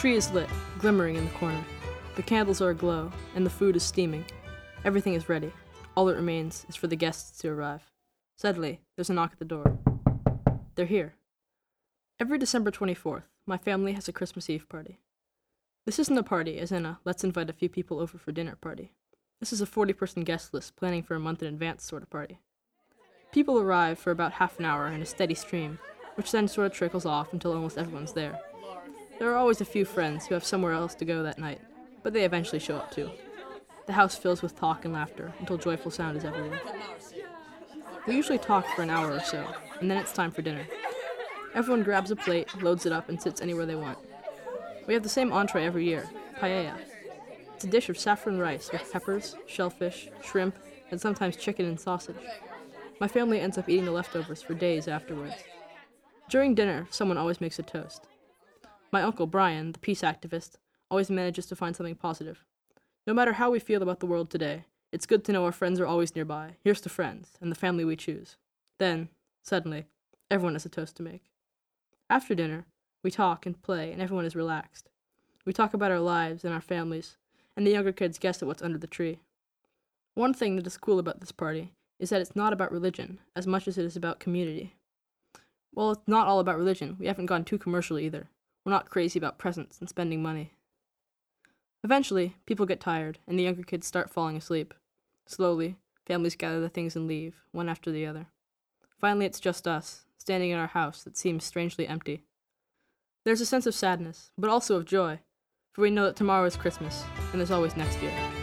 tree is lit, glimmering in the corner. The candles are aglow, and the food is steaming. Everything is ready. All that remains is for the guests to arrive. Suddenly, there's a knock at the door. They're here. Every December 24th, my family has a Christmas Eve party. This isn't a party, as in a let's invite a few people over for dinner party. This is a 40-person guest list planning for a month in advance sort of party. People arrive for about half an hour in a steady stream, which then sort of trickles off until almost everyone's there. There are always a few friends who have somewhere else to go that night, but they eventually show up too. The house fills with talk and laughter until joyful sound is everywhere. We usually talk for an hour or so, and then it's time for dinner. Everyone grabs a plate, loads it up, and sits anywhere they want. We have the same entree every year, paella. It's a dish of saffron rice with peppers, shellfish, shrimp, and sometimes chicken and sausage. My family ends up eating the leftovers for days afterwards. During dinner, someone always makes a toast. My uncle, Brian, the peace activist, always manages to find something positive. No matter how we feel about the world today, it's good to know our friends are always nearby. Here's to friends, and the family we choose. Then, suddenly, everyone has a toast to make. After dinner, we talk and play, and everyone is relaxed. We talk about our lives and our families, and the younger kids guess at what's under the tree. One thing that is cool about this party is that it's not about religion, as much as it is about community. Well, it's not all about religion. We haven't gone too commercial either. We're not crazy about presents and spending money. Eventually, people get tired, and the younger kids start falling asleep. Slowly, families gather the things and leave, one after the other. Finally, it's just us, standing in our house that seems strangely empty. There's a sense of sadness, but also of joy, for we know that tomorrow is Christmas, and there's always next year.